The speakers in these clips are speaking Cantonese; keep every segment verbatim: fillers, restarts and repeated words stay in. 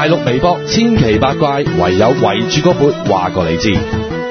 大陸微博千奇百怪，唯有圍住個缽話過你知。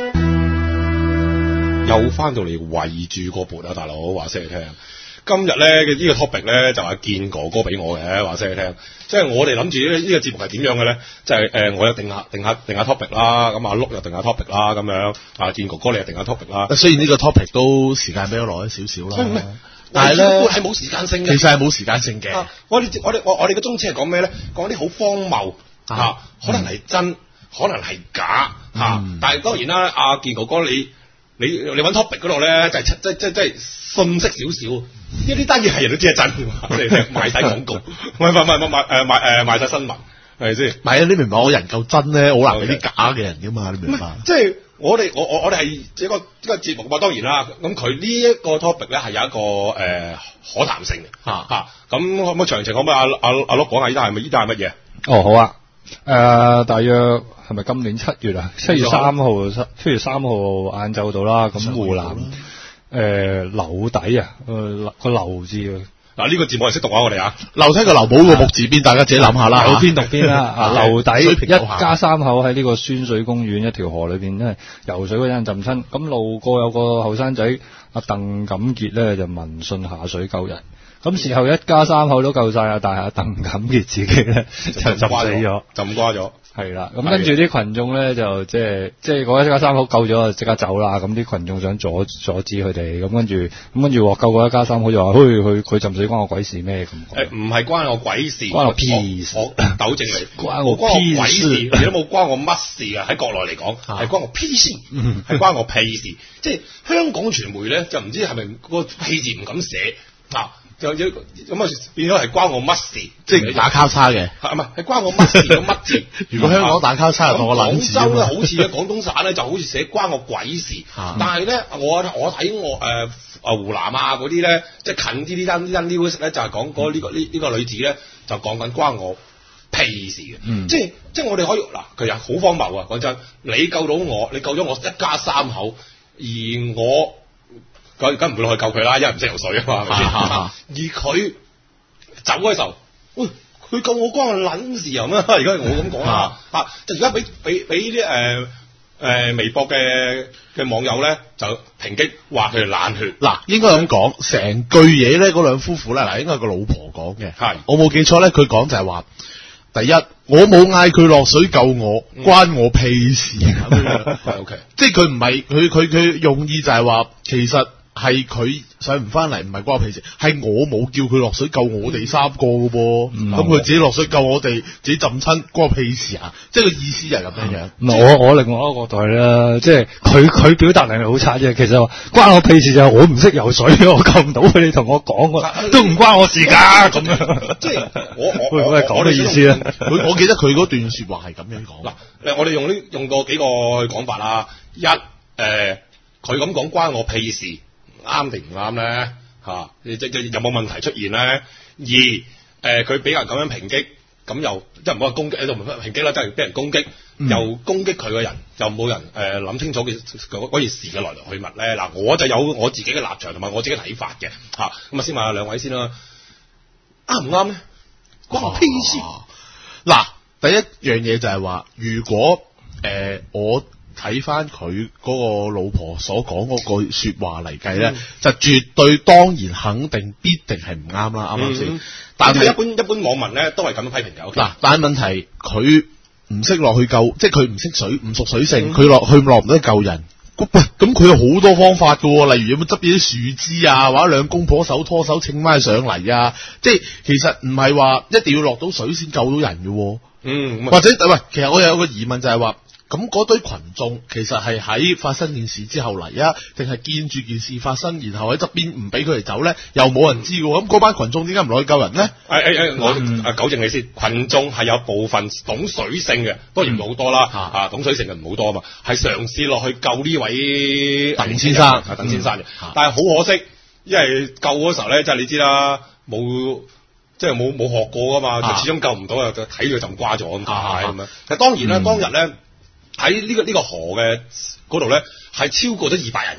又翻到嚟圍住個缽啊，大佬話聲你聽。今日咧嘅呢個 topic 咧就係健哥哥俾我嘅，話聲你聽。即係我哋諗住呢呢個節目係點樣嘅咧？就係、是、誒、呃，我有定下定下定下 topic 啦，咁阿碌又定下 topic 啦，咁樣啊，健哥哥你又定下 topic 啦。 雖然呢個 topic 都時間比較耐咗少少啦，但係咧係冇時間性嘅。 其實係冇時間性嘅、啊。 我哋我哋我我哋嘅宗旨係講咩咧？講啲好荒謬嚇、啊，可能係真，嗯、可能係假嚇、啊嗯。但係當然啦，阿、啊、健哥哥你。你你揾 topic 嗰度咧，就係即即即即係信息少少，因為呢單嘢係人都知係真嘅嘛，即係賣晒廣告，唔係唔係唔係賣誒賣誒賣晒新聞，係咪先？唔係啊，你明白我人夠真咧，好難俾啲假嘅人噶嘛，你明白？即係我哋我我我哋係一個一個節目嘛，當然啦。咁佢呢一個 topic 咧係有一個誒、呃、可談性嘅嚇嚇。咁可唔可以詳情可唔可以阿阿阿碌講下呢單係咪呢單係乜嘢？ 哦，好啊。誒、呃，大約係咪今年七月啊？七月三號，七月三號晏晝到啦。咁湖南誒樓底啊，誒個樓字啊。 嗱呢個字幕係識讀啊，我哋啊。 樓梯個樓冇個木字邊，大家自己諗下啦。 有邊讀邊啦。啊，樓底一家三口喺呢個宣水公園一條河裏邊，因為游水嗰陣浸親，咁路過有個後生仔阿鄧錦傑咧就聞訊下水救人。咁事後一家三口都救晒啊，但係阿鄧錦傑自己咧就浸死咗， 浸瓜咗。 係啦，咁跟住啲群眾咧就即係即係嗰一家三口救咗就即刻走啦。咁啲群眾想阻阻止佢哋，咁跟住咁跟住獲救嗰一家三口就話：，嘿，佢佢浸死關我鬼事咩？咁誒，唔係關我鬼事， 關我屁事。 我糾正你， 關我關我屁鬼事， 事， 你都冇關我乜事啊！喺國內嚟講，係關我屁事，係關我屁事。即係香港傳媒咧，就唔知係咪個屁字唔敢寫啊？就咁啊，變咗係關我乜事， 即係打交叉嘅， 係唔係？係關我乜事個乜字？ 如果香港打交叉，就當我諗字。 廣州咧，好似咧廣東省咧，就好似寫關我鬼事。但係咧，我我睇我誒誒、呃、湖南啊嗰啲咧，即係近啲呢單呢單 news 咧，就係講嗰呢個呢呢、呢個女子咧，就講緊關我屁事嘅、嗯。即係即係我哋可以嗱，其實好荒謬啊！講真，你救到我，你救咗我一家三口，而我。佢梗唔會落去救佢啦，因為唔識游水啊嘛，係咪先？而佢走嗰時候，喂，佢救我關我撚事啊！咁啊，而家我咁講啊，啊，就而家俾俾俾啲誒誒微博嘅嘅網友咧，就抨擊話佢哋冷血。 嗱，應該咁講，成句嘢咧，嗰兩夫婦咧，嗱，應該係個老婆講嘅。係，我冇記錯咧，佢講就係話，第一，我冇嗌佢落水救我，嗯、關我屁事咁樣。 係 OK，即係佢唔係佢佢佢用意就係話，其實。係佢上唔翻嚟，唔係關我屁事，係我冇叫佢落水救我哋三個嘅噃，咁、嗯、佢自己落水救我哋，自己浸親，關我屁事啊！即係個意思就係咁樣樣。 唔、嗯、係我我另外一個角度啦，即係佢佢表達能力好差啫。其實話關我屁事就係我唔識游水，我救唔到佢，你同我講，都唔關我事㗎咁樣。 即係我我會唔會係講嘅意思咧？ 我我記得佢嗰段説話係咁樣講。 嗱，我哋用呢用過幾個講法啦。一誒，佢咁講關我屁事。啱定唔啱咧？嚇，即即有冇問題出現咧？二誒，佢、呃、俾人咁樣抨擊，咁又即係唔好話攻擊喺度唔抨擊啦，即係俾人攻擊，嗯、又攻擊佢嘅人，又冇人誒諗、呃、清楚嘅嗰件事嘅來來去脈咧。嗱，我就有我自己嘅立場同埋我自己睇法嘅嚇。咁啊，先問下兩位先啦，啱唔啱咧？關我屁事。 嗱，第一樣嘢就係話，如果誒、呃、我。睇翻佢嗰個老婆所講嗰句說話嚟計咧，嗯、就絕對當然肯定必定係唔啱啦，啱唔啱先？但係一般一般網民咧都係咁樣批評嘅。 嗱，但係問題佢唔識落去救，即係佢唔識水，唔熟水性，佢落去落唔得救人。喂，咁佢有好多方法噶，例如有冇執啲樹枝啊，或者兩公婆手拖手稱翻上嚟啊？即係其實唔係話一定要落到水先救到人嘅。嗯，或者喂，其實我有個疑問就係話。咁嗰堆群眾其實係喺發生件事之後嚟啊，定係見住件事發生，然後喺側邊唔俾佢哋走咧？又冇人知嘅喎。咁嗰班群眾點解唔落去救人咧？ 誒誒誒，我誒糾正你先，群眾係有部分懂水性嘅，當然唔好多啦。嗯、啊，懂水性嘅唔好多啊嘛，係嘗試落去救呢位鄧先生， 啊鄧先生嘅。嗯、但係好可惜，因為救嗰時候咧，即係你知啦，冇。即係冇冇學過噶嘛，就始終救唔到啊！就睇佢就瓜咗咁解咁樣。但係當然啦，當日咧喺呢個呢個河嘅嗰度咧係超過咗二百人嘅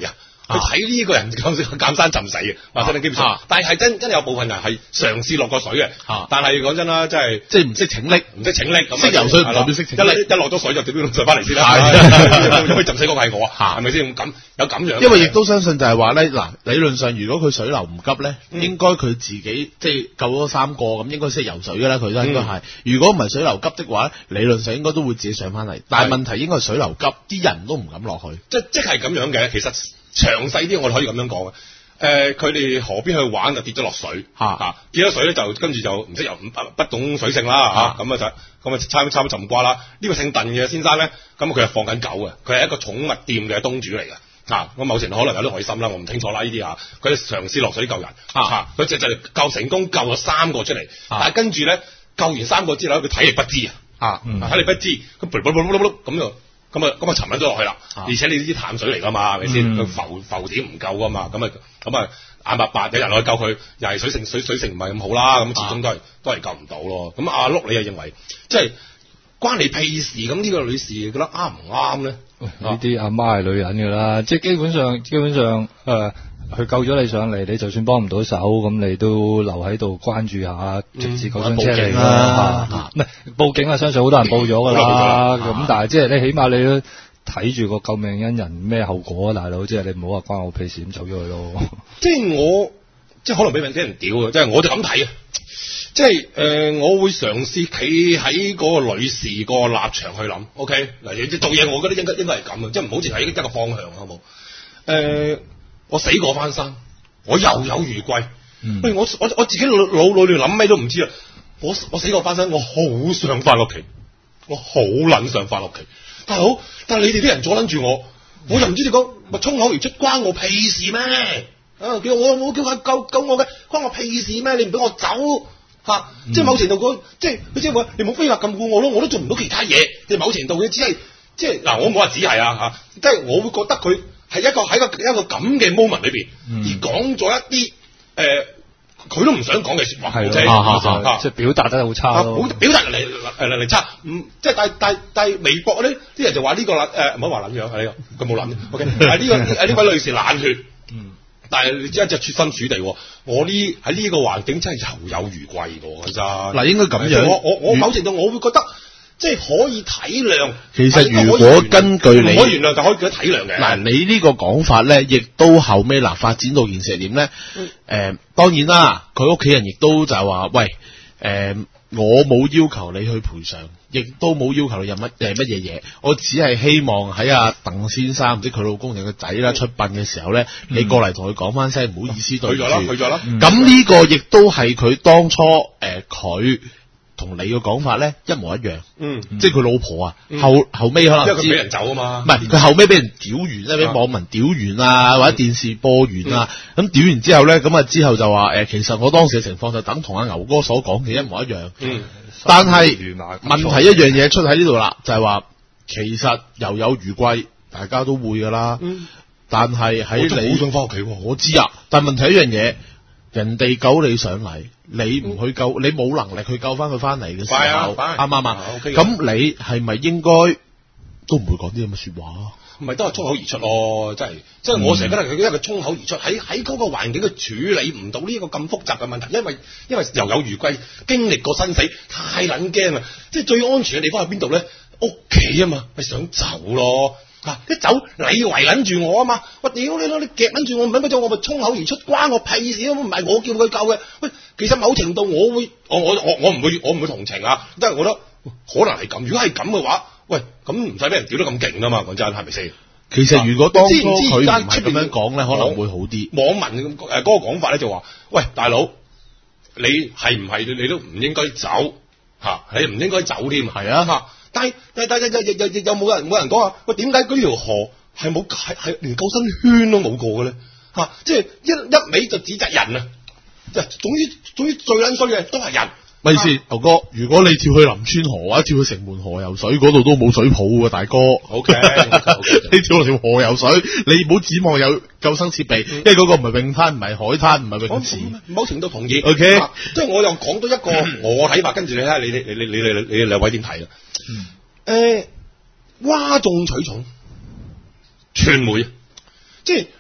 去睇呢個人咁鑑山浸死嘅，或者你基本上，但係真真係有部分人係嘗試落過水嘅，但係講真啦，真係即係唔識請力，唔識請力，咁識游水唔代表識請力， 一落咗水就點樣上翻嚟先啦，因為浸死嗰個係我啊，係咪先咁有咁樣？ 因為亦都相信就係話咧，嗱理論上如果佢水流唔急咧，應該佢自己即係救咗三個咁，應該識游水㗎啦，佢都應該係。如果唔係水流急的話，理論上應該都會自己上翻嚟。但係問題應該係水流急，啲人都唔敢落去。 即即係咁樣嘅，其實詳細啲我哋可以咁樣講嘅。誒，佢哋河邊去玩就跌咗落水，嚇嚇跌咗水咧就跟住就唔識游，不不懂水性啦嚇，咁啊就咁啊差差唔多浸瓜啦。呢個姓鄧嘅先生咧，咁佢係放緊狗嘅，佢係一個寵物店嘅東主嚟嘅。啊，咁某程度可能有啲愛心啦，我唔清楚啦呢啲嚇。佢哋嘗試落水救人，嚇佢就就救成功救咗三個出嚟，但係跟住咧救完三個之後，佢體力不支啊，體力不支，咁咁就咁啊咁啊沉咗落去啦。而且你呢啲淡水嚟㗎嘛，係咪先？佢浮浮點唔夠㗎嘛，咁啊咁啊眼白白有人去救佢，又係水性水水性唔係咁好啦，咁始終都係都係救唔到咯。咁阿碌你又認為即係關你屁事？咁呢個女士覺得啱唔啱咧？ 呢啲阿媽係女人㗎啦，即係基本上基本上誒，佢、呃、救咗你上嚟，你就算幫唔到手，咁你都留喺度關注下，直至救傷車嚟啦。唔係報警啊，相信好多人報咗㗎啦。咁、啊、但係即係你起碼你都睇住個救命恩人咩後果啊，大佬，即係你唔好話關我屁事咁走咗去咯。 即係我即係可能俾人俾人屌啊！即係我就咁睇啊！即係誒、呃，我會嘗試企喺嗰個女士個立場去諗 ，OK 嗱，做嘢我覺得應該應該係咁啊，即係唔好淨係一個方向，好冇？誒、呃，我死過翻生，我又有餘悸。嗯、喂，我我我自己腦腦裏邊諗咩都唔知啊！我我死過翻生，我好想翻屋企，我好撚想翻屋企。但係好，但係你哋啲人阻撚住我，我又唔知你講咪衝口而出，關我屁事咩？啊，叫我我叫佢救救我嘅，關我屁事咩？你唔俾我走？吓、啊嗯，即係某程度嗰，即係佢即係話你冇非法禁錮我咯，我都做唔到其他嘢。即係某程度佢只係，即係嗱，我冇話只係啊吓，即係我會覺得佢係一個喺個一個咁嘅 moment 裏邊，嗯、而講咗一啲誒，佢、呃、都唔想講嘅說話，即係即係表達得好差咯，表達嚟誒嚟差，嗯，即係但但但係微博嗰啲啲人就話呢、這個誒唔好話撚樣係呢個，佢冇撚 ，OK，係呢、這個誒呢位女士冷血，嗯。但係你知一隻設身處地，我呢喺呢個環境真係又有餘悸㗎咋。嗱，應該咁樣。我我我某程度我會覺得即係可以體諒。其實如果根據你，唔可以原諒，但可以叫體諒嘅。嗱，你呢個講法咧，亦都後尾嗱發展到件事係點咧？誒、嗯呃，當然啦，佢屋企人亦都就係話，喂，誒、呃，我冇要求你去賠償。亦都冇要求你入乜誒乜嘢嘢，我只係希望喺阿鄧先生唔知佢老公定個仔啦出殯嘅時候咧，嗯、你過嚟同佢講翻聲唔好意思對住。去咗啦，去咗啦。咁呢個亦都係佢當初誒佢同你嘅講法咧一模一樣。嗯，即係佢老婆啊，嗯、後後尾可能因為佢俾人走啊嘛。唔係佢後尾俾人屌完咧，俾網民屌完啊，或者電視播完啊，咁、嗯、屌完之後咧，咁啊之後就話誒、呃，其實我當時嘅情況就等同阿牛哥所講嘅一模一樣。嗯。但係問題一樣嘢出喺呢度啦，就係、是、話其實又有餘悸，大家都會噶啦。嗯、但係喺你好想翻屋企，我知啊。但係問題一樣嘢，人哋救你上嚟，你唔去救，嗯、你冇能力去救翻佢翻嚟嘅時候，啱唔啱啊？咁你係咪應該都唔會講啲咁嘅說話？唔係都係衝口而出咯，真係，即係我成日覺得佢一個衝口而出，喺喺嗰個環境佢處理唔到呢個咁複雜嘅問題，因為因為又有餘悸，經歷過生死，太撚驚啦！即係最安全嘅地方喺邊度咧？屋企啊嘛，咪想走咯，啊一走你圍撚住我啊嘛，我屌你咯，你夾撚住我唔撚嗰種，我咪衝口而出，關我屁事咯，唔係我叫佢救嘅。喂，其實某程度我會，我我我我唔會，我唔會同情啊，因為我覺得可能係咁，如果係咁嘅話。喂，咁唔使俾人屌得咁勁啊嘛，講真係咪先？其實如果當初佢唔係咁樣講咧，可能會好啲。網民誒嗰個講法咧就話：喂，大佬，你係唔係你都唔應該走嚇？你唔應該走添。係啊嚇，但係但係但係有有有有冇人冇人講啊？喂，點解嗰條河係冇係係連救生圈都冇過嘅咧？嚇，即係一一味就指責人啊！即係總之總之最撚衰嘅都係人。咪先，牛哥，如果你跳去林村河或者跳去城門河游水，嗰度都冇水泡嘅，大哥。O K，你跳去條河游水，你唔好指望有救生設備，嗯、因為嗰個唔係泳灘，唔係海灘，唔係泳池。某程度同意。O K，即係我又講到一個我睇法，跟住你睇下，你你你你你你兩位點睇啦？誒、嗯，嘩眾取寵，傳媒，即係嗱。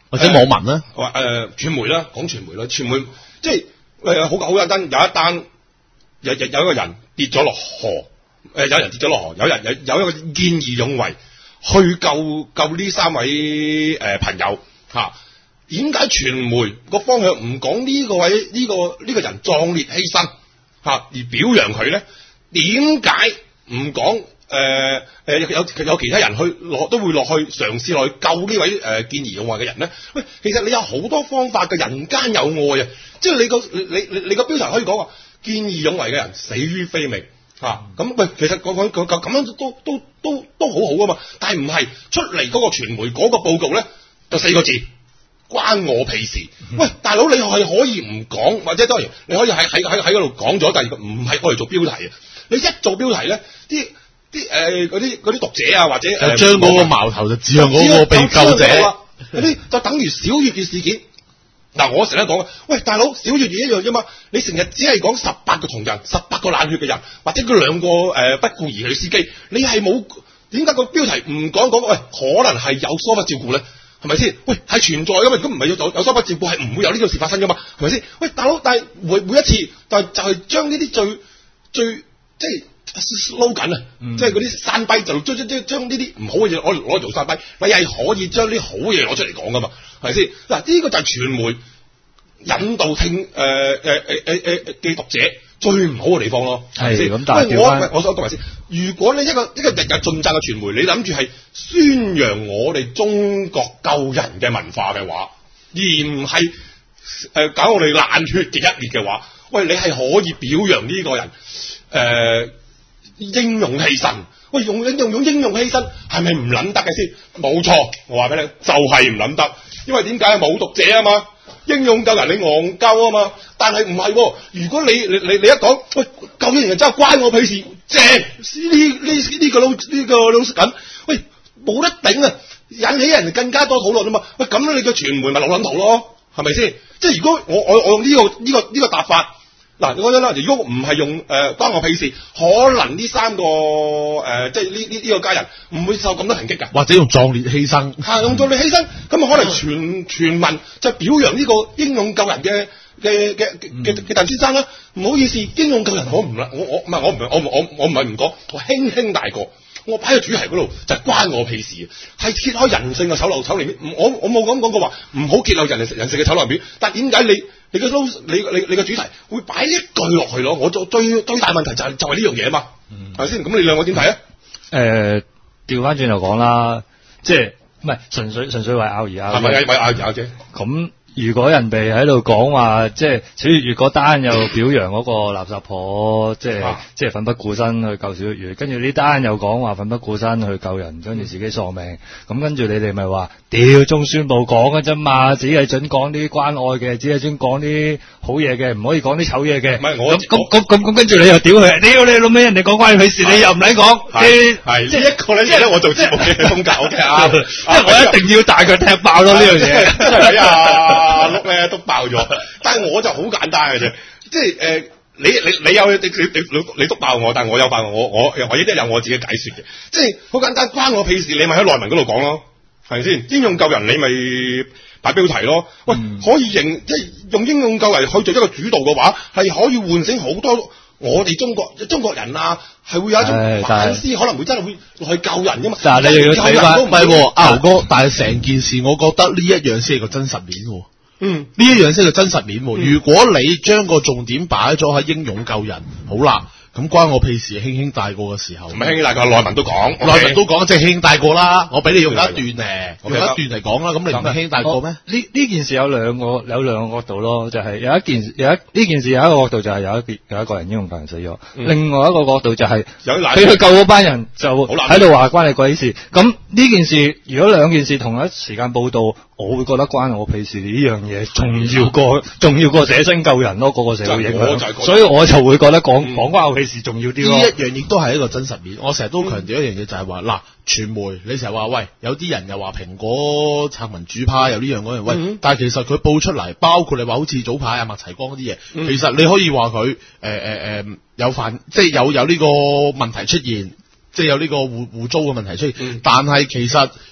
或者網民咧？ 話誒傳媒啦，講傳媒啦，傳媒即係誒好好簡單，有一單有有有一個人跌咗落河，誒、呃、有人跌咗落河，有人有有一個見義勇為去救救呢三位誒、呃、朋友嚇。點解傳媒個方向唔講呢個位呢、呢個呢、呢個人壯烈犧牲嚇、啊、而表揚佢咧？點解唔講？誒誒、呃、有有其他人去落都會落去嘗試落去救呢位誒、呃、見義勇為嘅人咧？喂，其實你有好多方法嘅，人間有愛啊！即係你個你你你你個標題可以講話見義勇為嘅人死於非命嚇。咁、啊、喂，其實講講講咁樣都都都都好好啊嘛。但係唔係出嚟嗰個傳媒嗰個報告咧，就四個字關我屁事。嗯、喂，大佬你係可以唔講，或者當然你可以喺喺喺喺嗰度講咗，但係唔係我嚟做標題啊！你一做標題咧，啲啲誒嗰啲嗰啲讀者啊，或者就將嗰個矛頭就指向嗰個被救者， 嗰啲就等於小月月事件。嗱，我成日講啊，喂，大佬，小月月一樣啫嘛，你成日只係講十八個同人，十八個冷血嘅人，或者嗰兩個誒、呃、不顧而去嘅司機，你係冇點解個標題唔講講？喂，可能係有疏忽照顧咧，係咪先？喂，係存在噶嘛？如果唔係有有疏忽照顧，係唔會有呢種事發生噶嘛？係咪先？喂，大佬，但係每每一次，但係就係將呢啲最最即係。撈緊啊！嗯、即係嗰啲山跛就將將將將呢啲唔好嘅嘢攞攞嚟做山跛，你係可以將啲好嘢攞出嚟講噶嘛？係咪先？嗱，呢個就係傳媒引導聽誒誒誒誒誒嘅讀者最唔好嘅地方咯。係先咁，但係我我想講埋先，如果你一個一個日日盡讚嘅傳媒，你諗住係宣揚我哋中國救人嘅文化嘅話，而唔係誒搞我哋冷血嘅一面嘅話，喂，你係可以表揚呢個人誒。呃英勇犧牲，喂，用用用英勇犧牲係咪唔諗得嘅先？冇錯，我話俾你，就係唔諗得，因為點解冇讀者啊嘛，英勇救人你戇鳩啊嘛，但係唔係，如果你你你你一講，喂，救人真係關我屁事，正呢呢呢個老呢、呢個老實緊，喂，冇得頂啊，引起人更加多討論啊嘛，喂，咁樣你個傳媒咪老撚頭咯，係咪先？即係如果我我我用呢、呢個呢、呢個呢、呢個答法。嗱，你講真啦，如果唔係用誒、呃、關我屁事，可能呢三個誒、呃，即係呢呢呢個家人唔會受咁多抨擊㗎， 或者用壯烈犧牲， 係用壯烈犧牲，咁啊可能全全民就表揚呢個英勇救人嘅嘅嘅嘅嘅鄧先生啦。唔好意思，英勇救人我唔啦，我我唔係我唔係我我我唔係唔講，我輕輕帶過，我擺喺主題嗰度就係關我屁事，係揭開人性嘅醜陋醜陋面。我我冇咁講過話唔好揭露人人性嘅醜陋面，但係點解你？你個撈你你你個主題會擺一句落去咯，我最最最大問題就係就係呢樣嘢啊嘛，係咪先？咁你兩個點睇啊？ 誒，調翻轉頭講啦，即係唔係純粹純粹為拗而拗， 係咪為拗而拗啫？ 咁如果人哋喺度講話，即係小月月嗰單又表揚嗰個垃圾婆，即係、啊、即係奮不顧身去救小月月，跟住呢單又講話奮不顧身去救人，跟住自己喪命，咁跟住你哋咪話，屌中宣部講嘅啫嘛，只係準講啲關愛嘅，只係準講啲好嘢嘅，唔可以講啲醜嘢嘅。唔係我咁咁咁咁，跟住你又屌佢，屌你老味，人哋講關佢事，你又唔撚講， 係即係一個咧，即係我做節目嘅風格，我嘅啱， 即係我一定要大腳踢爆咯呢樣嘢， 真係啊！碌咧都爆咗，但係我就好簡單嘅啫，即係誒、呃，你你你有你你你你督爆我，但係我有爆我，我我亦都有我自己解說嘅，即係好簡單，關我屁事，你咪喺內文嗰度講咯，係咪先？英勇救人，你咪擺標題咯，喂，嗯、可以認即係用英勇救人去做一個主導嘅話，係可以喚醒好多我哋中國中國人啊，係會有一種反思，可能會真係會落去救人噶嘛。 但係你又要睇翻，唔係阿牛哥，但係成件事，我覺得呢一樣先係個真實面。嗯，呢一樣先係真實面。嗯、如果你將個重點擺咗喺英勇救人，好啦，咁關我屁事，輕輕帶過嘅時候， 唔係輕輕帶過，內文都講， 內文都講，即係輕輕帶過啦。我俾你用一段咧，用一段嚟講啦。咁你唔係輕輕帶過咩？ 呢呢件事有兩個有兩個角度咯，就係、是、有一件有一呢件事有一個角度就係有一件有一個人英勇救人死咗，嗯、另外一個角度就係俾佢救嗰班人就喺度話關你鬼事。咁呢件事如果兩件事同一時間報道，我會覺得關我屁事呢樣嘢重要過重要過捨身救人咯，個個社會影響，所以我就會覺得講講、嗯、關我屁事重要啲咯。呢一樣亦都係一個真實面。我成日都強調一樣嘢就係話，嗱、嗯，傳媒你成日話喂，有啲人又話蘋果撐民主派，有呢樣嗰樣，喂，嗯、但係其實佢報出嚟，包括你話好似早排阿麥齊光嗰啲嘢，嗯、其實你可以話佢誒誒誒有犯，即係有有呢個問題出現，即係有呢個互互租嘅問題出現，嗯、但係其實。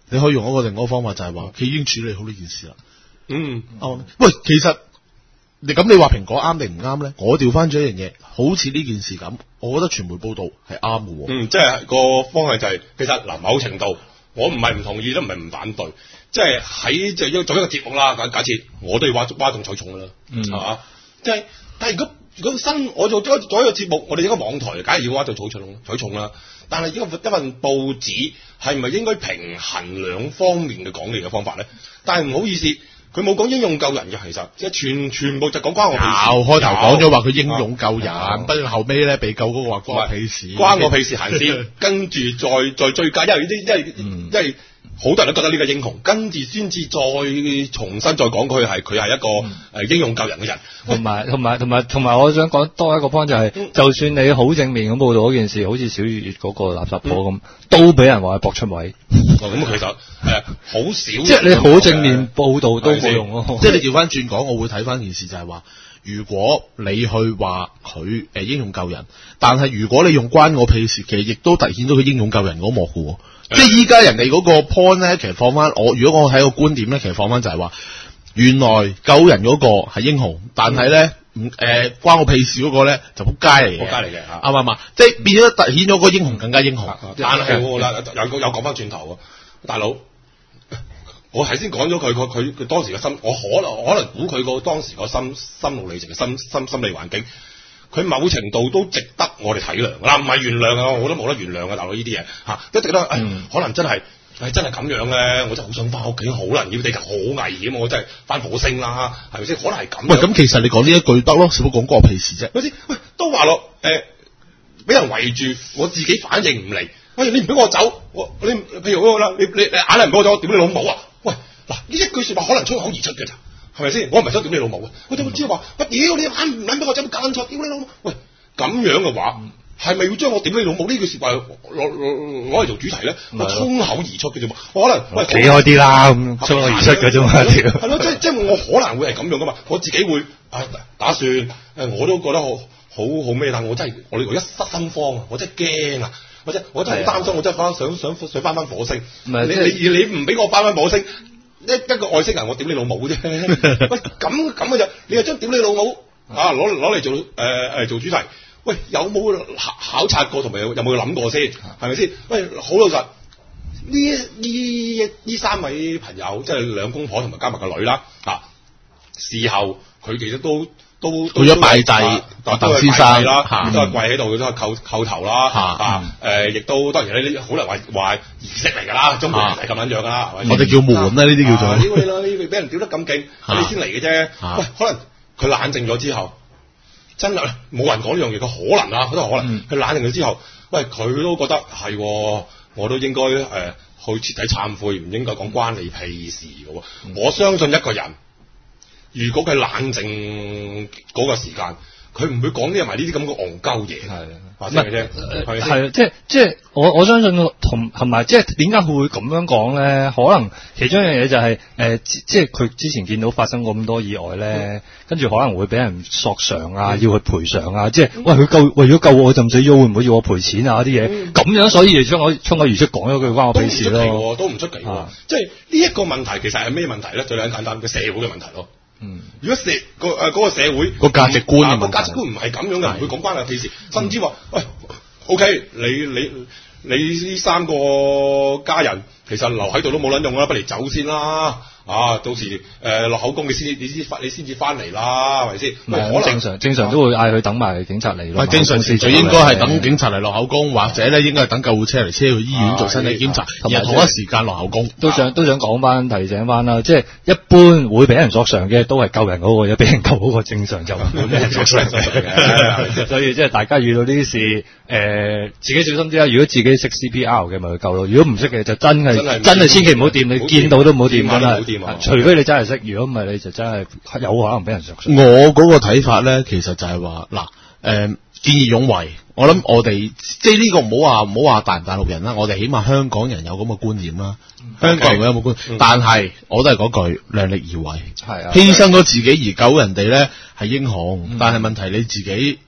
你可以用一個另外一個方法，就係話佢已經處理好呢件事啦。 嗯， 啱。喂，其實你咁你話蘋果啱定唔啱咧？我調翻咗一樣嘢，好似呢件事咁，我覺得傳媒報導係啱嘅喎。 嗯，即係個方向就係、是、其實嗱，某程度我唔係唔同意，都唔係唔反對，即係喺就要做一個節目啦。假假設我都要嘩嘩眾取寵啦，係、嗯、嘛？即係但係如果如果新我做咗做一個節目，我哋應該網台，梗係要嘩眾取寵取寵啦。但係呢個一份報紙係咪應該平衡兩方面嘅講理嘅方法咧？但係唔好意思，佢冇講英勇救人嘅，其實即係全全部就講關我屁事。 有開頭講咗話佢英勇救人，不過後尾咧被救嗰個話關我屁事， 關我屁事行先，跟住再再追加，因為呢啲因為、嗯、因為好多人都覺得呢個英雄，跟住先至再重新再講佢係佢係一個誒英勇救人嘅人。 同埋同埋同埋同埋，我想講多一個 point 就係、是嗯，就算你好正面咁報導嗰件事，好似小月月嗰個垃圾婆咁、嗯，都俾人話係搏出位。 咁、嗯、其實誒好少， 即係你好正面報導都冇用咯。 即係你調翻轉講，我會睇翻件事就係話，如果你去話佢誒英勇救人，但係如果你用關我屁事，其實亦都凸顯到佢英勇救人嗰幕嘅喎。即係依家人哋嗰個 point 咧，其實放翻我，如果我睇個觀點咧，其實放翻就係話，原來救人嗰個係英雄，但係咧唔誒關我屁事嗰個咧就仆街嚟嘅， 仆街嚟嘅， 啱唔啱啊？即係變咗凸顯咗個英雄更加英雄。 嗯、但係我啦，有有講翻轉頭喎，大佬，我係先講咗佢佢佢佢當時嘅心，我可能可能估佢個當時個心心路歷程嘅心心心理環境。佢某程度都值得我哋體諒，嗱唔係原諒啊，我都冇得原諒啊，大佬呢啲嘢嚇，都值得。誒、嗯，可能真係，誒真係咁樣咧，我真係好想翻屋企，好難要地球好危險，我真係翻火星啦，係咪先？可能係咁。喂， 咁其實你講呢一句得咯，使乜講關我屁事啫？ 咪先？喂，都話咯，誒、呃，俾人圍住，我自己反應唔嚟。喂，你唔俾我走，我你譬如嗰個啦，你你你硬係唔俾我走，我屌你老母啊！喂，嗱呢一句説話可能出口而出嘅咋。係咪先？我唔係想屌你老母啊！我點知話，我屌你懶唔撚俾我走，搞錯屌你老母！喂，咁樣嘅話，係咪要將我屌你老母呢句説話攞攞攞嚟做主題咧？我衝口而出嘅啫嘛，我可能喂企開啲啦，咁衝口而出嘅啫嘛， 係咯，即係即係我可能會係咁樣噶嘛，我自己會啊打算誒，我都覺得好好好咩，但我真係我我一失心慌啊，我真係驚啊，或者我真係好擔心，我真係翻想想想翻翻火星，你你你唔俾我翻翻火星。一一個外星人，我屌你老母啫！喂，咁咁嘅啫，你又將屌你老母啊攞攞嚟做誒誒、呃、做主題？喂，有冇考考察過同埋有冇諗過先？係咪先？喂，好老實，呢呢呢三位朋友，即係兩公婆同埋加埋個女啦，啊，事後佢其實都都去咗拜祭阿鄧先生啦，都係跪喺度，都係叩叩頭啦，啊誒，亦都當然呢好難話話儀式嚟㗎啦，中國人係咁樣樣㗎啦，係咪？ 我哋叫門啦，呢啲叫做。 屌你啦！你俾人屌得咁勁，你先嚟嘅啫。喂，可能佢冷靜咗之後，真係冇人講呢樣嘢，佢可能啊，佢都可能。佢冷靜咗之後，喂，佢都覺得係，我都應該誒去徹底懺悔，唔應該講關你屁事嘅喎。我相信一個人。如果佢冷靜嗰個時間，佢唔會講啲埋呢啲咁嘅戇鳩嘢，係或者係啫，係係即係即係我我相信同同埋即係點解佢會咁樣講咧？可能其中一樣嘢就係、是、誒、呃，即係佢之前見到發生過咁多意外咧，嗯、跟住可能會俾人索償啊，嗯、要去賠償啊，即係、嗯、喂佢救為咗救我浸死咗，會唔會要我賠錢啊啲嘢？咁、嗯、樣所以就衝我衝我而出講咗句關我屁事咯， 都唔出奇喎。即係呢一個問題其實係咩問題咧？最簡單嘅社會嘅問題咯。嗯，如果社個誒嗰個社會個價值觀， 個價值觀唔係咁樣嘅，唔會講關你屁事，甚至話喂 ，OK，你你你呢三個家人其實留喺度都冇撚用啦，不如走先啦。啊，到時誒落口供，你先你先翻你先至翻嚟啦，係咪先？ 唔係正常正常都會嗌佢等埋警察嚟咯。 正常時序應該係等警察嚟落口供，或者咧應該係等救護車嚟車去醫院做身體檢查，然後同一時間落口供。 都想都想講翻提醒翻啦，即係一般會俾人索償嘅都係救人嗰個，一俾人救嗰個正常就唔會俾人索償嘅。所以即係大家遇到呢啲事，誒自己小心啲啦。如果自己識 C P R 嘅咪去救咯，如果唔識嘅就真係真係千祈唔好掂，你見到都唔好掂，真係。除非你真係識，如果唔係你就真係有可能俾人索償。 我嗰個睇法咧，其實就係話嗱，誒、呃、見義勇為。我諗我哋即係呢個唔好話唔好話大唔大陸人啦，我哋起碼香港人有咁嘅觀念啦。嗯、香港人有冇觀念？嗯、但係我都係嗰句量力而為，係啊，犧牲咗自己而救人哋咧係英雄，嗯、但係問題你自己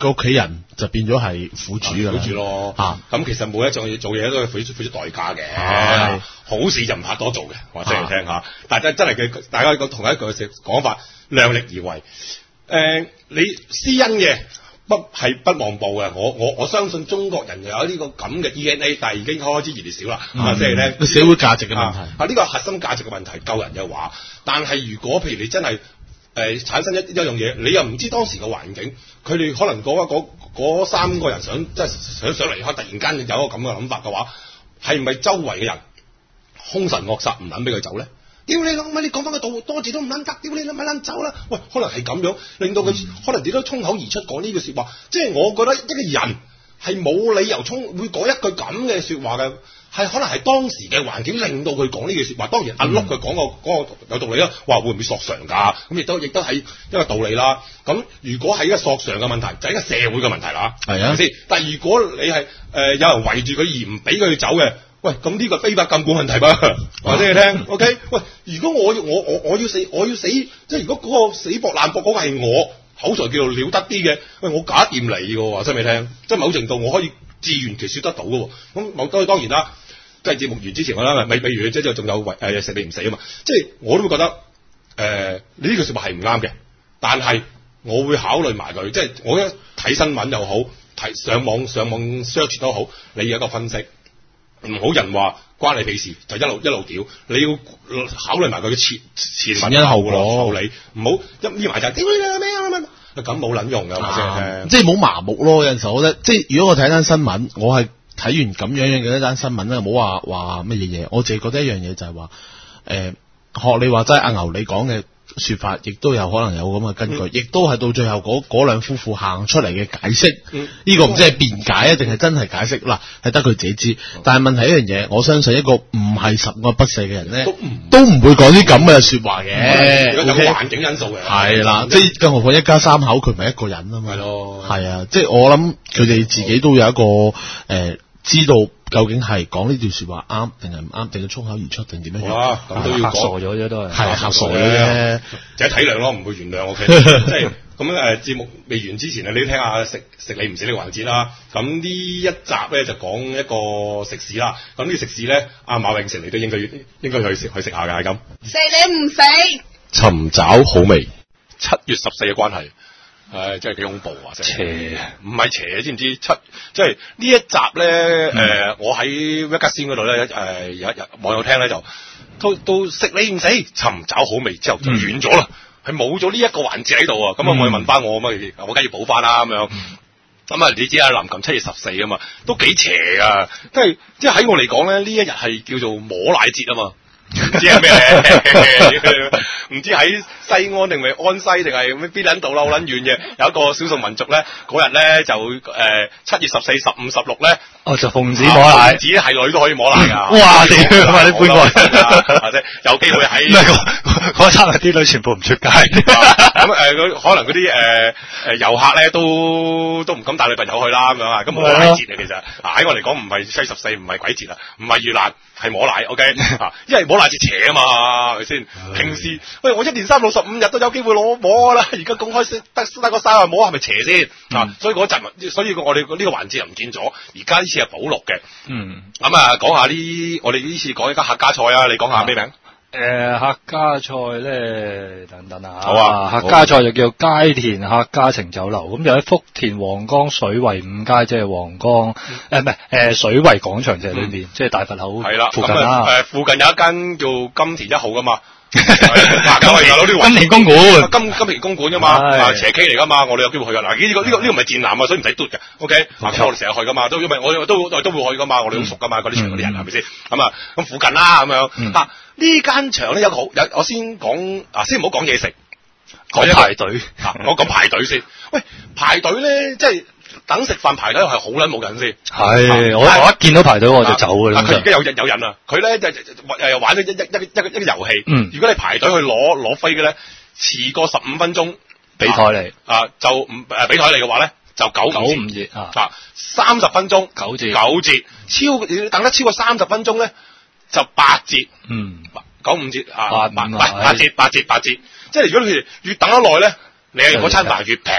個屋企人就變咗係苦主㗎啦， 苦主咯。 啊， 咁其實每一樣嘢做嘢都係付出付出代價嘅， 係好事就唔怕多做嘅，話聲嚟聽下。但係真係嘅，大家講同一句講法，量力而為。誒、呃，你施恩嘅。不係不忘報嘅，我我我相信中國人又有呢個咁嘅 D N A， 但係已經開始越嚟越少啦。啊、嗯，即係咧社會價值嘅問題， 啊呢個核心價值嘅問題，救人嘅話，但係如果譬如你真係誒、呃、產生一一樣嘢，你又唔知當時嘅環境，佢哋可能嗰嗰三個人想即係想想離開，突然間有一個咁嘅諗法嘅話，係唔係周圍嘅人兇神惡煞唔撚俾佢走咧？屌你老味！你講翻個道多字都唔撚得，屌你老味撚走啦！喂，可能係咁樣令到佢、嗯、可能點都衝口而出講呢句説話，即係我覺得一個人係冇理由衝會講一句咁嘅説話嘅，係可能係當時嘅環境令到佢講呢句説話。當然阿碌佢講個嗰個有道理啦，話會唔會索償㗎？咁亦都亦都係一個道理啦。咁如果係一個索償嘅問題，就係、是、一個社會嘅問題啦，係咪先？但係如果你係誒、呃、有人圍住佢而唔俾佢走嘅。喂，咁呢個非法禁錮問題吧，話俾你聽 ，OK？ 喂，如果我我我我要死，我要死，即係如果嗰個死搏爛搏嗰個係我，口才叫做了得啲嘅，喂，我搞掂你嘅，話真俾你聽，即係某程度我可以自圓其說得到嘅，咁某當當然啦，即係節目完之前我啦，咪比如即係仲有誒、呃、食你唔死啊嘛，即係我都會覺得誒、呃、你呢句說話係唔啱嘅，但係我會考慮埋佢，即係我一睇新聞又好，睇上網上網 search 都好，你有一個分析。唔好人話關你屁事，就一路一路屌，你要考慮埋佢嘅前前前因後果， 你唔好一搣埋就屌你啦咩啊咁冇撚用㗎， 啊、即係冇麻木咯。有陣時候我覺得，即係如果我睇單新聞，我係睇完咁樣樣嘅一單新聞咧，冇話話乜嘢嘢，我淨係覺得一樣嘢就係話，誒、呃、學你話齋阿牛你講嘅說法，亦都有可能有咁嘅根據，亦、嗯、都係到最後嗰嗰兩夫婦行出嚟嘅解釋，呢、嗯這個唔知係辯解啊，定係真係解釋嗱，係得佢自己知。嗯、但係問題一樣嘢，我相信一個唔係十惡不赦嘅人咧，都唔會講啲咁嘅說話嘅。 有環境因素嘅， 係啦，即係更何況一家三口，佢唔係一個人啊嘛。係咯，係啊，即係我諗佢哋自己都有一個誒、呃，知道。究竟係講呢段說話啱定係唔啱，定係粗口而出定點樣？ 哇！咁都要嚇傻咗啫，都係係嚇傻咗啫， 就係體諒咯，唔會原諒 OK。即係咁誒，節目未完之前啊，你都聽下食食你唔食呢個環節啦。咁呢一集咧就講一個食肆啦。咁呢個食肆咧，阿馬永成你都應該應該去食去食下㗎，係咁。 食你唔死？ 尋找好味，七月十四嘅關係。誒、呃，真係幾恐怖啊！邪，唔係邪，知唔知？七，即係呢一集咧，誒、嗯呃，我喺 Wegasine 嗰度咧，誒、呃，有有網友聽咧就，到到食你唔死，尋找好味之後就完咗啦，係冇咗呢一個環節喺度啊！咁啊，我問翻我咁啊，我梗要補翻啦咁樣。咁啊，你知啊，臨近七月十四啊嘛，都幾邪啊！即係即係喺我嚟講咧，呢一日係叫做摸奶節啊嘛。唔知係咩咧？唔知喺西安定係安西定係咩邊撚度啦，好撚遠嘅。有一個少數民族咧，嗰日咧就誒七月十四、十五、十六咧， 哦就奉旨摸奶， 奉旨係女都可以摸奶噶。 哇！屌，快啲搬過嚟，或者有機會喺嗰嗰餐啲女全部唔出街。 咁誒，可能嗰啲誒誒遊客咧都都唔敢帶女朋友去啦咁樣啊。咁摸奶節啊，其實喺我嚟講唔係七月十四，唔係鬼節啦，唔係盂蘭。係摸奶 ，OK，啊，因為摸奶節邪啊嘛，係咪先？平時喂，我一年三百六十五日都有機會攞摸啦，而家公開得得個三日摸，係咪邪先？嗯、啊，所以嗰集，所以我哋呢個環節又唔見咗，而家呢次係補錄嘅。嗯，咁啊，講下呢，我哋呢次講一間客家菜啊，你講下咩名？ 誒、呃，客家菜咧，等等啊， 好啊， 客家菜就叫街田客家情酒樓，咁就喺福田皇崗水圍五街，即係皇崗誒，唔係誒水圍廣場就係裏面，即係大佛口係啦，附近啦。 誒，附近有一間叫金田一號噶嘛，金田公館，金金田公館噶嘛，斜 K 嚟噶嘛，我哋有機會去噶。嗱，呢個呢個呢個唔係戰艦啊，所以唔使嘟嘅。OK，我哋成日去噶嘛，都因為我哋都都會去噶嘛，我哋好熟噶嘛，嗰啲場嗰啲人係咪先？咁啊，咁附近啦咁樣啊。呢間場咧有個好有，我先講啊，先唔好講嘢食， 講排隊啊，我講排隊先。喂，排隊咧，即係等食飯排隊係好撚冇癮先。 係，我我一見到排隊我就走㗎啦。 佢而家有有人啊，佢咧就誒玩咗一一一一個一個遊戲。嗯，如果你排隊去攞攞飛嘅咧，遲過十五分鐘俾台你啊，就唔誒俾台你嘅話咧，就九五折。九五折啊，三十分鐘九折九折，超等得超過三十分鐘咧。就八折，嗯，九五折啊，八八八八折八折八折，即係如果你越等得耐咧，你嗰餐飯越平嘅，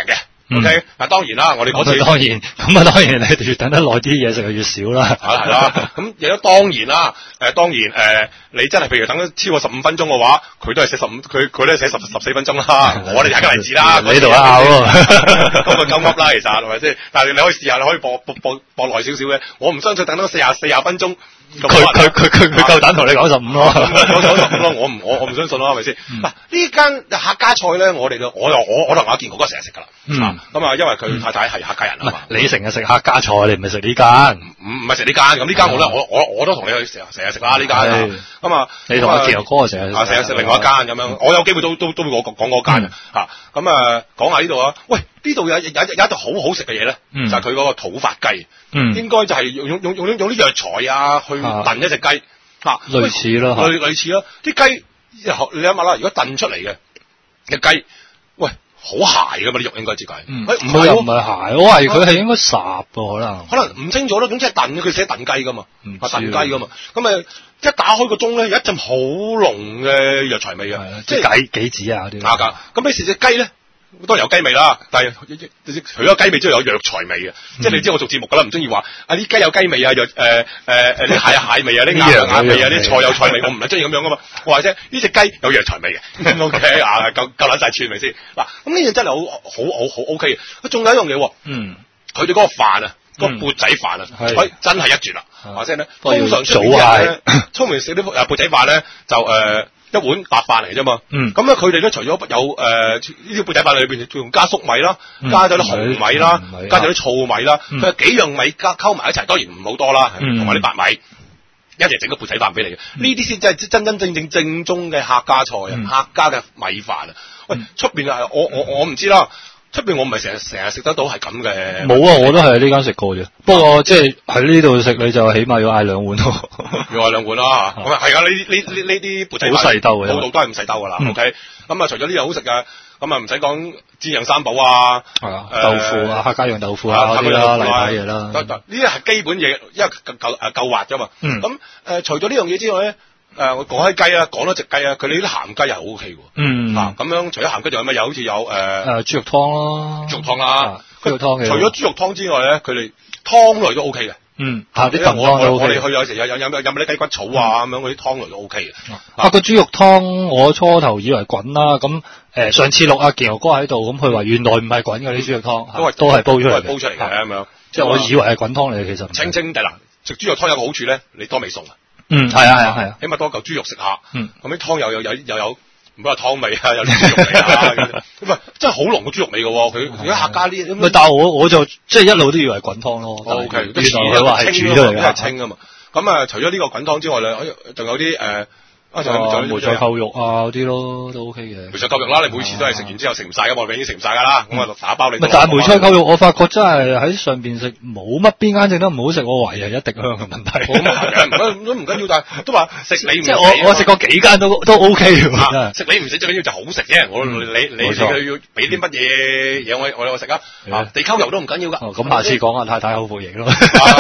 OK，嗱當然啦，我哋嗰次咁啊當然，咁啊當然你哋越等得耐啲嘢食就越少啦。 係啦，咁亦都當然啦，誒當然誒你真係譬如等咗超過十五分鐘嘅話，佢都係寫十五，佢佢都係寫十十四分鐘啦。我哋睇個例子啦， 呢度一拗喎， 咁個鳩噏啦，其實係咪先？但係你可以試下，你可以播播播播耐少少嘅。我唔相信等到四廿四廿分鐘。 佢佢佢佢佢夠膽同你講十五咯， 講講十五咯，我唔我我唔相信咯，係咪先？嗱呢間客家菜咧，我哋咧，我又我我同阿健哥哥成日食噶啦，咁啊，因為佢太太係客家人啊嘛。 你成日食客家菜，你唔係食呢間， 唔唔係食呢間，咁呢間我咧，我我我都同你去成日成日食啦呢間，咁啊， 你同阿健哥哥成日成日食另外一間咁樣，我有機會都都都會我講嗰間嚇，咁啊講下呢度啊，喂呢度有有有有一道好好食嘅嘢咧，就係佢嗰個土發雞。嗯，應該就係用用用用用啲藥材啊，去燉一隻雞，嚇、啊， 類似咯， 類類似咯，啲雞你諗下啦，如果燉出嚟嘅嘅雞，喂，好鞋噶嘛啲肉應該知計， 嗯， 喂， 唔係又唔係鞋，我懷疑佢係應該烚噃可能， 可能唔清楚咯，總之係燉，佢寫燉雞噶嘛，啊燉雞噶嘛，咁啊一打開個盅咧，有一陣好濃嘅藥材味啊， 即係杞杞子啊嗰啲， 啱㗎，咁你食隻雞咧？當然有雞味啦，但係除咗雞味之外有藥材味嘅，嗯、即係你知我做節目㗎啦，唔中意話啊啲雞有雞味啊，藥誒誒誒啲蟹有蟹味啊，啲鴨有鴨味啊，啲菜有菜味，我唔係中意咁樣㗎嘛。我話啫，呢隻雞有藥材味嘅 ，OK 啊，夠夠撚曬串咪先嗱。咁呢樣真係好好好好 OK 嘅。仲有一樣嘢喎，嗯，佢哋嗰個飯啊，嗰、嗯、個缽仔飯啊，係、嗯、真係一絕啦。話聲咧，通常出面咧，出面食啲誒缽仔飯咧就誒。呃一碗白飯嚟啫嘛，咁咧佢哋咧除咗有誒呢啲缽仔飯裏邊仲加粟米啦，加咗啲紅米啦，加咗啲糙米啦，佢有幾樣米加溝埋一齊，當然唔好多啦，同埋啲白米一齊整個缽仔飯俾你嘅，呢啲先真係真真正正正宗嘅客家菜啊，客家嘅米飯啊，喂出邊啊我我我唔知啦。出邊我唔係成日成日食得到係咁嘅，冇啊！我都係喺呢間食過啫。不過即係喺呢度食，你就起碼要嗌兩碗咯， 要嗌兩碗啦。咁啊係啊，呢呢呢呢啲缽仔飯好細兜嘅，度度都係咁細兜噶啦。OK，咁啊除咗呢樣好食嘅，咁啊唔使講煎釀三寶啊， 豆腐啊，客家釀豆腐啊嗰啲啦，例牌嘢啦。 呢啲係基本嘢，因為夠夠誒夠滑噶嘛。咁誒除咗呢樣嘢之外咧。誒，我講開雞啊，講多隻雞啊，佢哋啲鹹雞又好 O K 喎。嗯，啊，咁樣除咗鹹雞仲有咩？又好似有誒誒豬肉湯咯，豬肉湯啦，豬肉湯嘅。除咗豬肉湯之外咧，佢哋湯類都 O K 嘅。嗯，嚇啲燉湯我我哋去有時有有有有有啲雞骨草啊咁樣嗰啲湯類都 O K 嘅。 啊，個豬肉湯我初頭以為滾啦，咁誒上次錄阿健哥哥喺度，咁佢話原來唔係滾嘅啲豬肉湯，都係都係煲出嚟，煲出嚟嘅咁樣。即係我以為係滾湯嚟嘅，其實清清地啦。食豬肉湯有個好處咧，你多味餸啊。 嗯，係啊，係啊，係啊， 起碼多嚿豬肉食下，嗯，咁啲湯又有有又有唔好話湯味啊，有啲豬肉味啊，咁啊真係好濃嘅豬肉味嘅喎，佢而家客家呢， 咪但係我我就即係一路都以為滾湯咯 ，O K， 原來佢話係煮出嚟嘅， 清啊嘛，咁啊除咗呢個滾湯之外咧，仲有啲誒。啊，仲有梅菜扣肉啊嗰啲咯，都 OK 嘅。 梅菜扣肉啦，你每次都係食完之後食唔晒㗎嘛，我哋已經食唔晒㗎啦。咁啊打包你。 但係梅菜扣肉，我發覺真係喺上邊食冇乜邊間整得唔好食，我懷疑係一滴香嘅問題。 咁啊係唔都唔緊要，但係都話食你唔即係我我食過幾間都都 OK 嘅。食你唔食最緊要就好食啫。我你你你要俾啲乜嘢嘢我我我食啊？地溝油都唔緊要㗎。 咁下次講下太太口服液咯。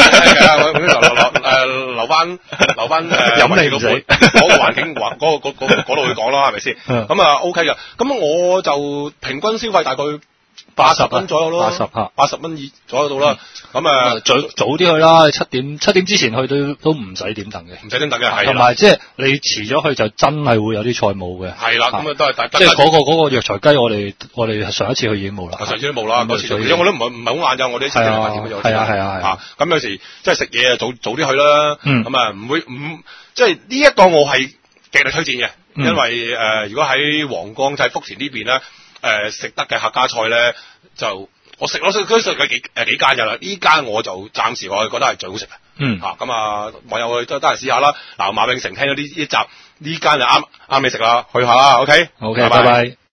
誒留翻留翻誒飲你嗰杯嗰個環境。嗰個嗰嗰嗰度去講啦，係咪先？咁啊 OK 嘅，咁我就平均消費大概八十蚊左右咯，八十嚇，八十蚊以左右到啦。咁啊早早啲去啦，七點七點之前去都都唔使點等嘅， 唔使點等嘅，係同埋即係你遲咗去就真係會有啲菜冇嘅。 係啦，咁啊都係大即係嗰個嗰個藥材雞，我哋我哋上一次去已經冇啦， 上次都冇啦，嗰次，而且我都唔係唔係好晏㗎，我哋食嘅八點有。 係啊係啊係啊， 咁有時即係食嘢啊，早早啲去啦。咁啊唔會唔即係呢一個我係極力推薦嘅。因為誒、呃，如果喺皇崗就喺福田呢邊咧，誒、呃、食得嘅客家菜咧，就我食咗食咗食咗幾誒幾間㗎啦，呢間我就暫時我係覺得係最好食嘅。嗯，嚇咁啊，網友去都得閒試下啦。嗱，馬永成聽到呢呢集呢間就啱啱你食啦，去下啦。OK，OK，拜拜。